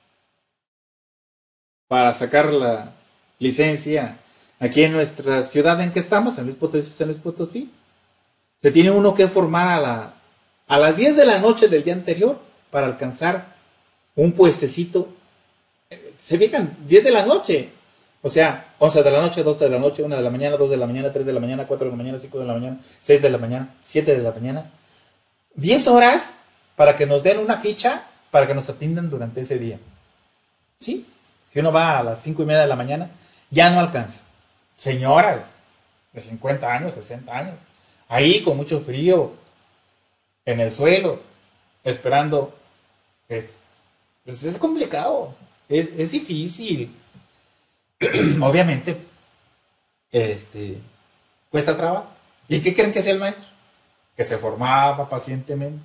Para sacar la licencia aquí en nuestra ciudad en que estamos, en Luis Potosí, se tiene uno que formar a las 10 de la noche del día anterior para alcanzar un puestecito. Se fijan, 10 de la noche. O sea, 11 de la noche, 12 de la noche, 1 de la mañana, 2 de la mañana, 3 de la mañana, 4 de la mañana, 5 de la mañana, 6 de la mañana, 7 de la mañana. 10 horas para que nos den una ficha para que nos atiendan durante ese día. ¿Sí? Si uno va a las 5:30 de la mañana, ya no alcanza. Señoras de 50 años, 60 años, ahí con mucho frío, en el suelo, esperando. Es complicado, es difícil. Obviamente, cuesta trabajo. ¿Y qué creen que hacía el maestro? Que se formaba pacientemente.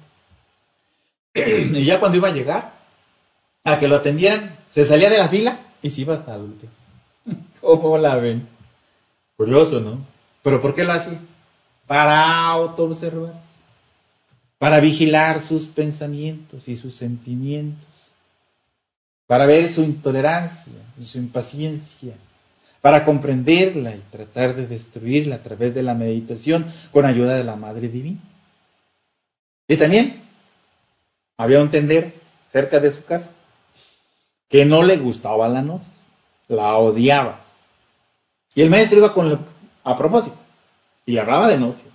Y ya cuando iba a llegar, a que lo atendieran, se salía de la fila y se iba hasta el último. ¿Cómo la ven? Curioso, ¿no? ¿Pero por qué lo hacía? Para autoobservarse, para vigilar sus pensamientos y sus sentimientos, para ver su intolerancia y su impaciencia, para comprenderla y tratar de destruirla a través de la meditación con ayuda de la Madre Divina. Y también había un tendero cerca de su casa que no le gustaba la gnosis, la odiaba. Y el maestro iba a propósito y le hablaba de gnosis,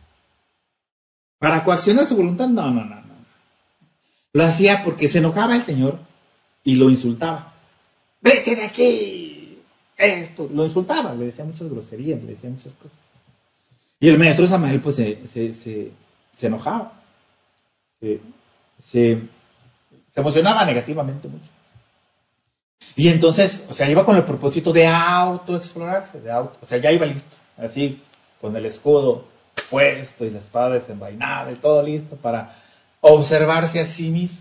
para coaccionar su voluntad. No. Lo hacía porque se enojaba el señor y lo insultaba. ¡Vete de aquí! esto, lo insultaba, le decía muchas groserías, le decía muchas cosas. Y el maestro Samael pues se enojaba, se, se, se emocionaba negativamente mucho. Y entonces, o sea, iba con el propósito de autoexplorarse, o sea, ya iba listo, así, con el escudo puesto y la espada desenvainada y todo listo para observarse a sí mismo.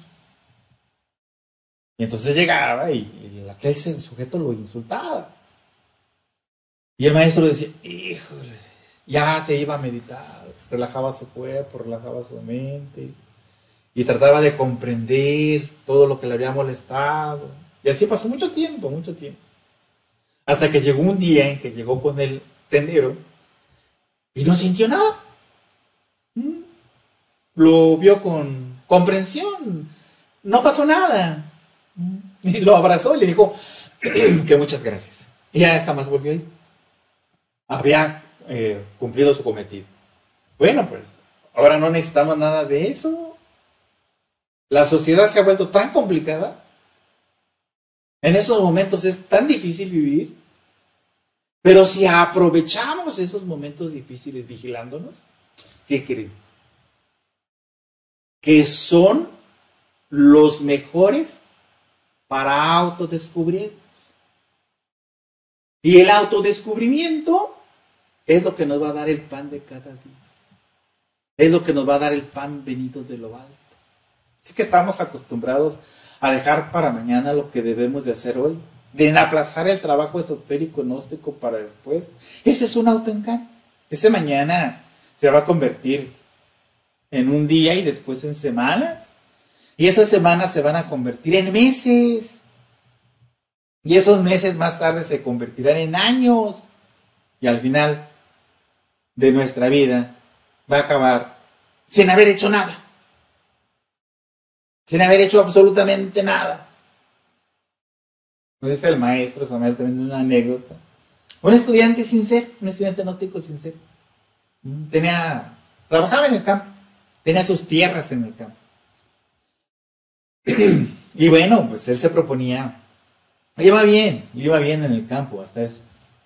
Y entonces llegaba y aquel sujeto lo insultaba. Y el maestro decía, híjole, ya se iba a meditar, relajaba su cuerpo, relajaba su mente y trataba de comprender todo lo que le había molestado. Y así pasó mucho tiempo, mucho tiempo. Hasta que llegó un día en que llegó con el tendero y no sintió nada. Lo vio con comprensión, no pasó nada. Y lo abrazó y le dijo que muchas gracias. Y ya jamás volvió a ir. Había cumplido su cometido. Bueno, pues ahora no necesitamos nada de eso. La sociedad se ha vuelto tan complicada. En esos momentos es tan difícil vivir. Pero si aprovechamos esos momentos difíciles vigilándonos, ¿qué creen? Que son los mejores para autodescubrirnos. Y el autodescubrimiento es lo que nos va a dar el pan de cada día. Es lo que nos va a dar el pan venido de lo alto. Así que estamos acostumbrados a dejar para mañana lo que debemos de hacer hoy. De aplazar el trabajo esotérico gnóstico para después. Ese es un autoengaño. Ese mañana se va a convertir en un día y después en semanas. Y esas semanas se van a convertir en meses. Y esos meses más tarde se convertirán en años. Y al final de nuestra vida va a acabar sin haber hecho nada. Sin haber hecho absolutamente nada. Entonces el maestro Samuel también una anécdota. Un estudiante sincero, un estudiante gnóstico sincero. Trabajaba en el campo. Tenía sus tierras en el campo. Y bueno, pues él se proponía, le iba bien en el campo hasta eso.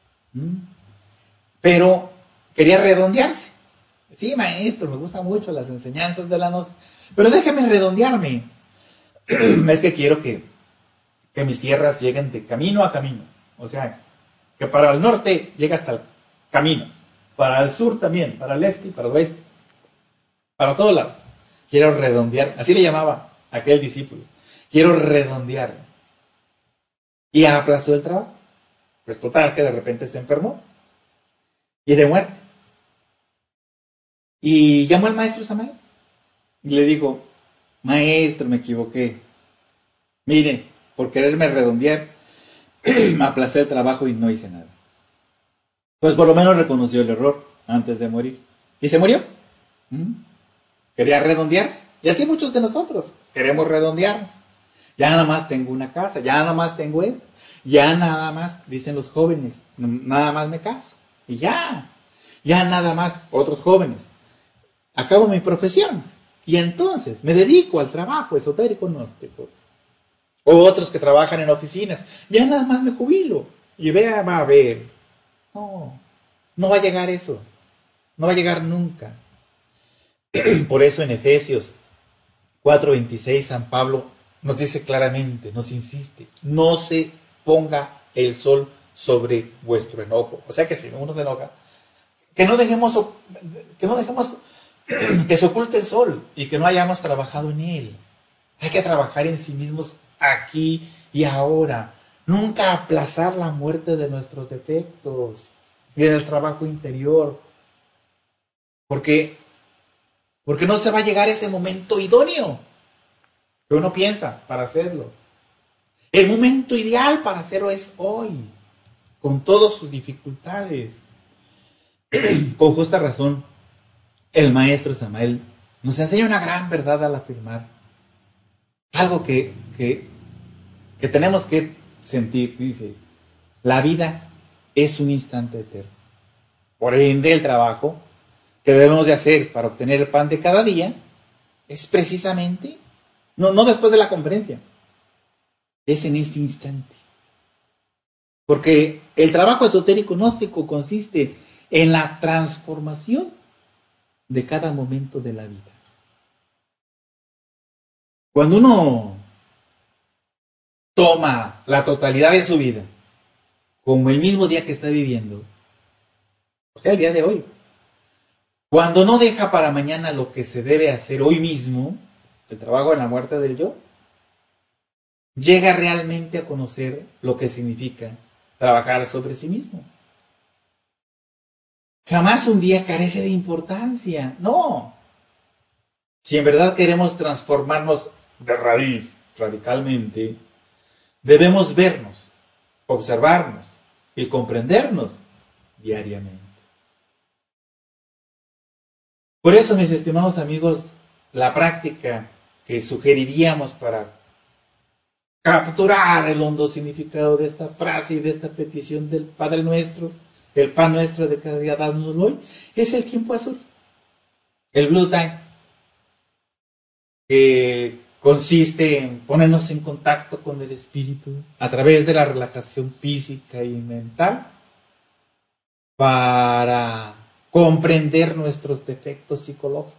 Pero quería redondearse. Sí, maestro, me gustan mucho las enseñanzas de la gnosis, pero déjeme redondearme. Es que quiero que mis tierras lleguen de camino a camino. O sea, que para el norte llegue hasta el camino, para el sur también, para el este y para el oeste, para todo lado. Quiero redondear, así le llamaba aquel discípulo. Quiero redondear. Y aplazó el trabajo. Pues total, que de repente se enfermó. Y de muerte. Y llamó al maestro Samael. Y le dijo, maestro, me equivoqué. Mire, por quererme redondear, me aplacé el trabajo y no hice nada. Pues por lo menos reconoció el error antes de morir. Y se murió. Quería redondearse. Y así muchos de nosotros queremos redondearnos. Ya nada más tengo una casa, ya nada más tengo esto, ya nada más, dicen los jóvenes, nada más me caso. Y ya nada más, otros jóvenes, acabo mi profesión. Y entonces me dedico al trabajo esotérico gnóstico. O otros que trabajan en oficinas, ya nada más me jubilo. Y va a ver. No va a llegar eso. No va a llegar nunca. Por eso en Efesios 4:26 San Pablo nos dice claramente, nos insiste, no se ponga el sol sobre vuestro enojo. O sea que si uno se enoja, que no dejemos que se oculte el sol y que no hayamos trabajado en él. Hay que trabajar en sí mismos aquí y ahora. Nunca aplazar la muerte de nuestros defectos y del trabajo interior. Porque no se va a llegar ese momento idóneo que uno piensa para hacerlo. El momento ideal para hacerlo es hoy, con todas sus dificultades. Con justa razón, el maestro Samael nos enseña una gran verdad al afirmar algo que tenemos que sentir. Dice, la vida es un instante eterno. Por ende, el trabajo que debemos de hacer para obtener el pan de cada día es precisamente, no después de la conferencia, es en este instante. Porque El trabajo esotérico gnóstico consiste en la transformación de cada momento de la vida. Cuando uno toma la totalidad de su vida como el mismo día que está viviendo, o sea, el día de hoy, cuando no deja para mañana lo que se debe hacer hoy mismo, el trabajo en la muerte del yo, llega realmente a conocer lo que significa trabajar sobre sí mismo. Jamás un día carece de importancia, no. Si en verdad queremos transformarnos de raíz, radicalmente, debemos vernos, observarnos y comprendernos diariamente. Por eso, mis estimados amigos, la práctica que sugeriríamos para capturar el hondo significado de esta frase y de esta petición del Padre Nuestro, el pan nuestro de cada día dánoslo hoy, es el tiempo azul, el blue time, que consiste en ponernos en contacto con el espíritu a través de la relajación física y mental para comprender nuestros defectos psicológicos,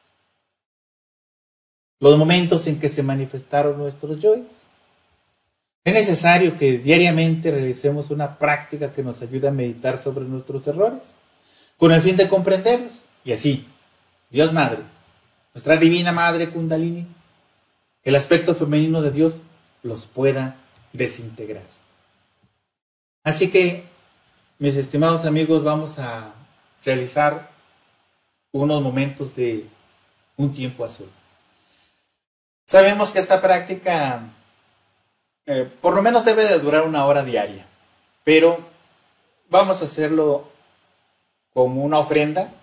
los momentos en que se manifestaron nuestros yoes. Es necesario que diariamente realicemos una práctica que nos ayude a meditar sobre nuestros errores, con el fin de comprenderlos. Y así, Dios Madre, nuestra Divina Madre Kundalini, el aspecto femenino de Dios, los pueda desintegrar. Así que, mis estimados amigos, vamos a realizar unos momentos de un tiempo azul. Sabemos que esta práctica por lo menos debe de durar 1 hora diaria, pero vamos a hacerlo como una ofrenda,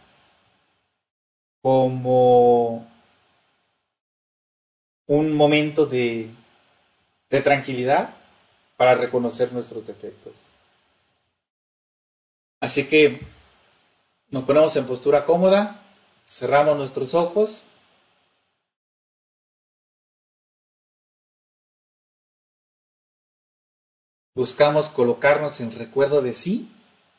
como un momento de tranquilidad para reconocer nuestros defectos. Así que nos ponemos en postura cómoda, cerramos nuestros ojos. Buscamos colocarnos en recuerdo de sí,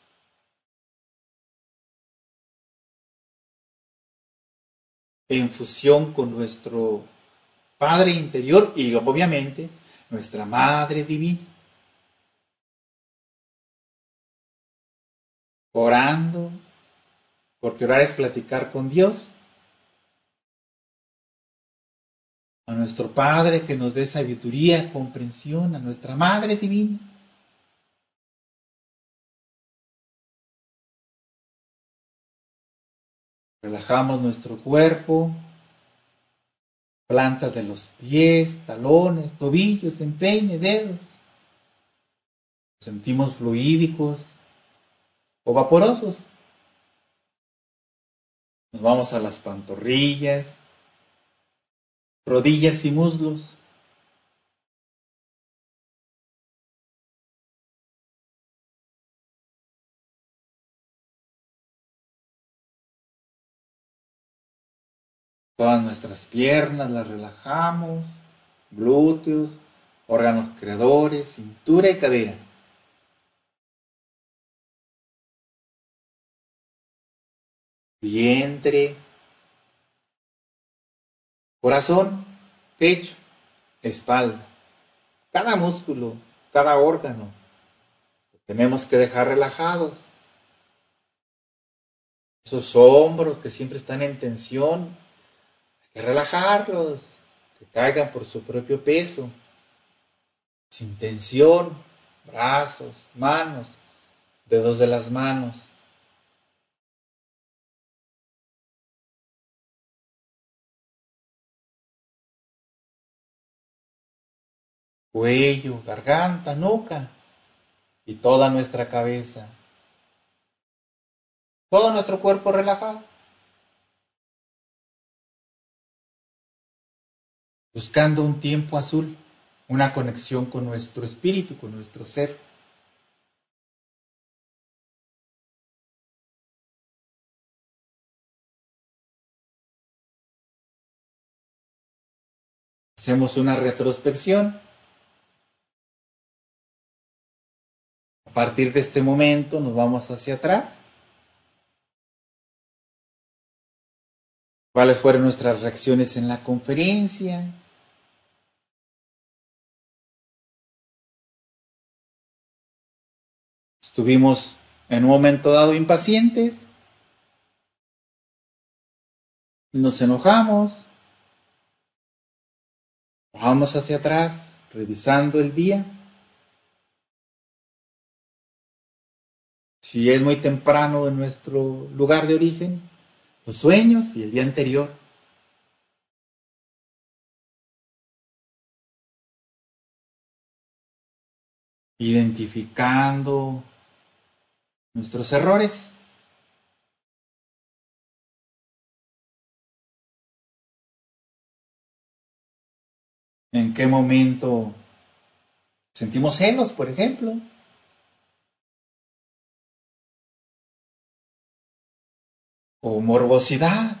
en fusión con nuestro Padre interior y obviamente nuestra Madre Divina. Orando, porque orar es platicar con Dios. A nuestro Padre que nos dé sabiduría, comprensión, a nuestra Madre Divina. Relajamos nuestro cuerpo, plantas de los pies, talones, tobillos, empeine, dedos. Sentimos fluídicos o vaporosos. Nos vamos a las pantorrillas, rodillas y muslos. Todas nuestras piernas las relajamos, glúteos, órganos creadores, cintura y cadera. Vientre, corazón, pecho, espalda. Cada músculo, cada órgano, lo tenemos que dejar relajados. Esos hombros que siempre están en tensión, hay que relajarlos, que caigan por su propio peso, sin tensión, brazos, manos, dedos de las manos. Cuello, garganta, nuca y toda nuestra cabeza. Todo nuestro cuerpo relajado. Buscando un tiempo azul, una conexión con nuestro espíritu, con nuestro ser. Hacemos una retrospección. A partir de este momento nos vamos hacia atrás. ¿Cuáles fueron nuestras reacciones en la conferencia? Estuvimos en un momento dado impacientes, nos enojamos, vamos hacia atrás, revisando el día. Si es muy temprano en nuestro lugar de origen, los sueños y el día anterior. Identificando nuestros errores. ¿En qué momento sentimos celos, por ejemplo? O morbosidad.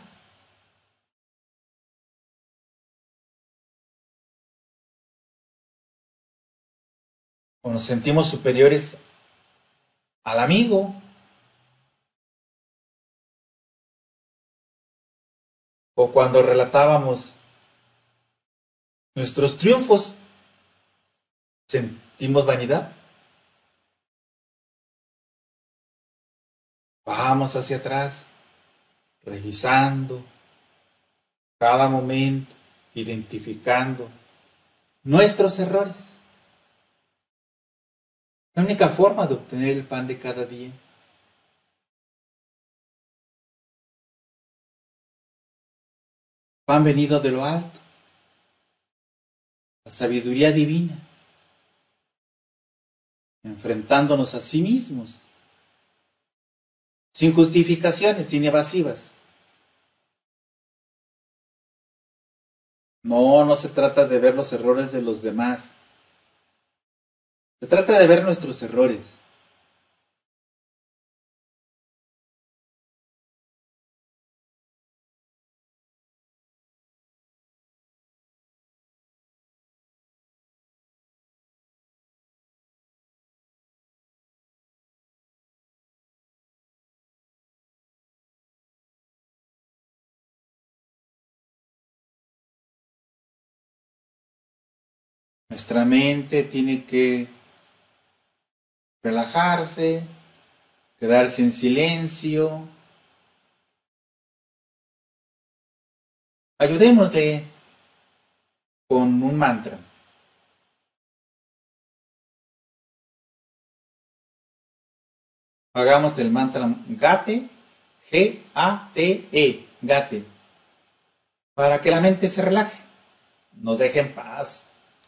O nos sentimos superiores al amigo. O cuando relatábamos nuestros triunfos, sentimos vanidad. Vamos hacia atrás, revisando cada momento, identificando nuestros errores. La única forma de obtener el pan de cada día. Pan venido de lo alto, la sabiduría divina, enfrentándonos a sí mismos, sin justificaciones, sin evasivas. No se trata de ver los errores de los demás. Se trata de ver nuestros errores. Nuestra mente tiene que relajarse, quedarse en silencio. Ayudémosle con un mantra. Hagamos el mantra Gate, G-A-T-E, Gate, para que la mente se relaje, nos deje en paz.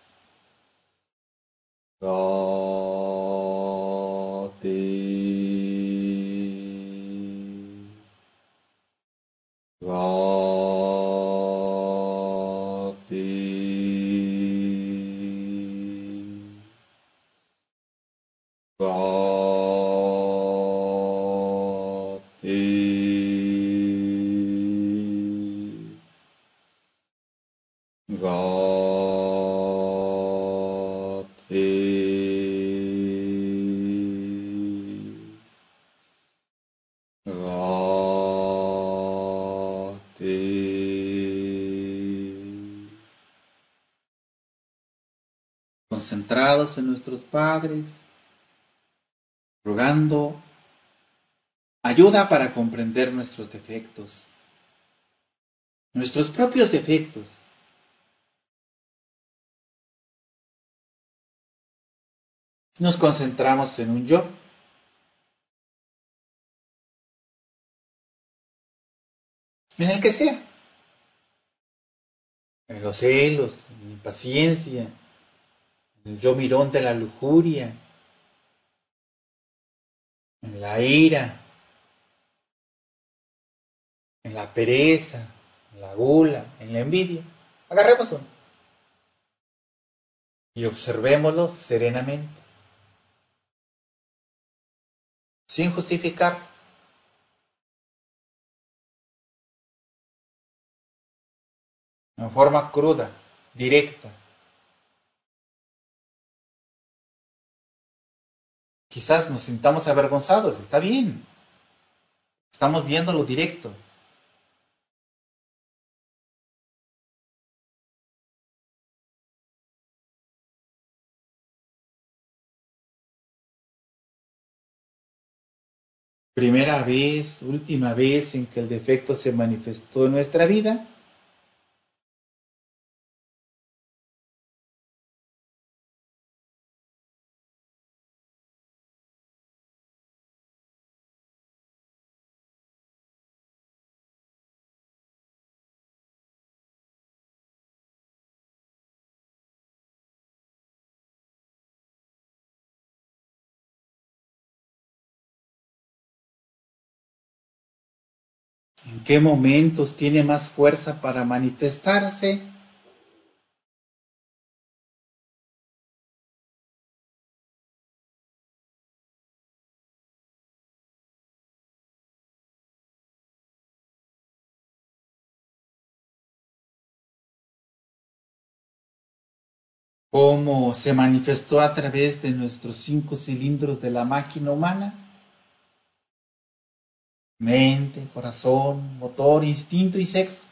Concentrados en nuestros padres, rogando ayuda para comprender nuestros defectos, nuestros propios defectos. Nos concentramos en un yo. En el que sea. En los celos, en la impaciencia, en el yo mirón de la lujuria, en la ira, en la pereza, en la gula, en la envidia. Agarremos uno y observémoslo serenamente, sin justificar. En forma cruda, directa. Quizás nos sintamos avergonzados, está bien. Estamos viéndolo directo. Primera vez, última vez en que el defecto se manifestó en nuestra vida. ¿En qué momentos tiene más fuerza para manifestarse? ¿Cómo se manifestó a través de nuestros 5 cilindros de la máquina humana? Mente, corazón, motor, instinto y sexo.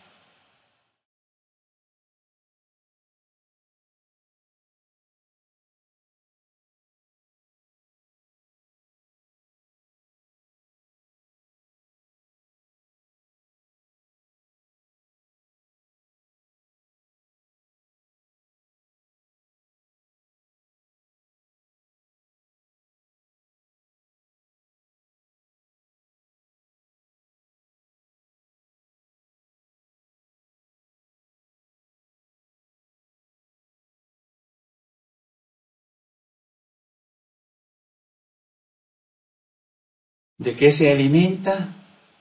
¿De qué se alimenta?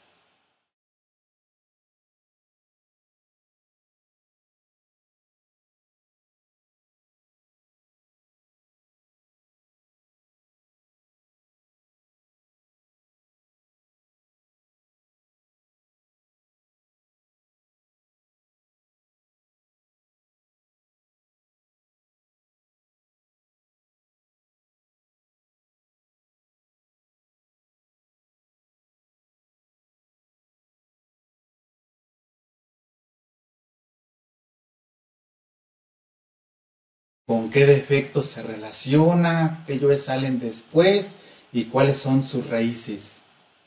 ¿Con qué defectos se relaciona? ¿Qué lluvias salen después? ¿Y cuáles son sus raíces?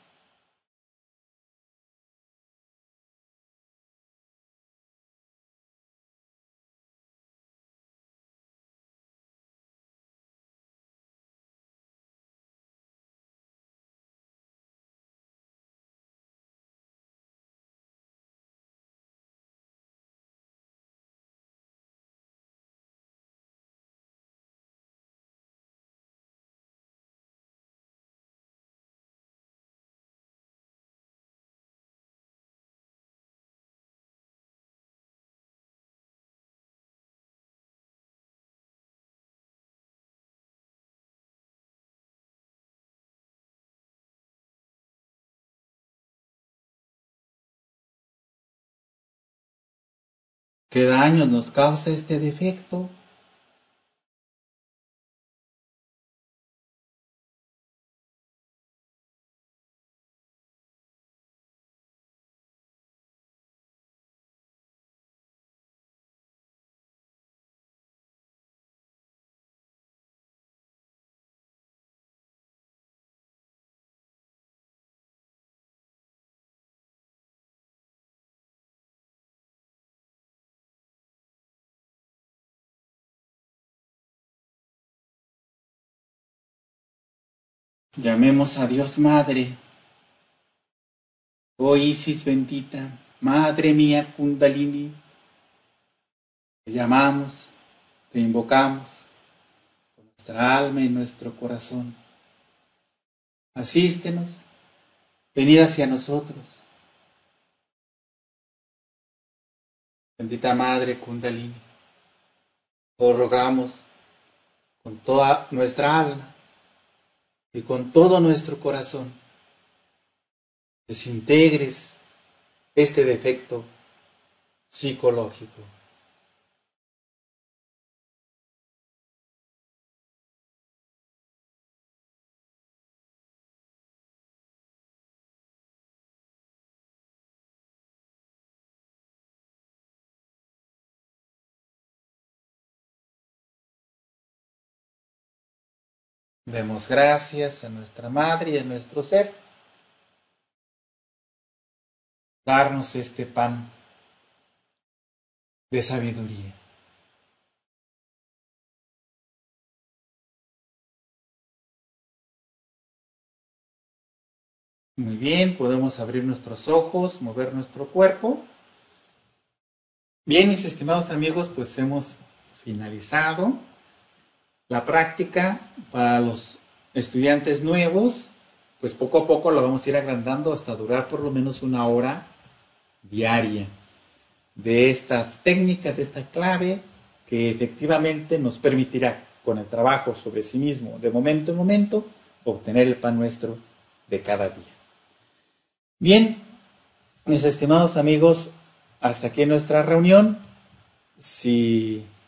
¿Qué daño nos causa este defecto? Llamemos a Dios Madre. Oh Isis bendita, Madre mía Kundalini, te llamamos, te invocamos con nuestra alma y nuestro corazón. Asístenos, venid hacia nosotros. Bendita Madre Kundalini, os rogamos con toda nuestra alma y con todo nuestro corazón, desintegres este defecto psicológico. Demos gracias a nuestra Madre y a nuestro ser, darnos este pan de sabiduría. Muy bien, podemos abrir nuestros ojos, mover nuestro cuerpo. Bien, mis estimados amigos, pues hemos finalizado la práctica. Para los estudiantes nuevos, pues poco a poco lo vamos a ir agrandando hasta durar por lo menos 1 hora diaria de esta técnica, de esta clave que efectivamente nos permitirá con el trabajo sobre sí mismo de momento en momento obtener el pan nuestro de cada día. Bien, mis estimados amigos, hasta aquí nuestra reunión. Si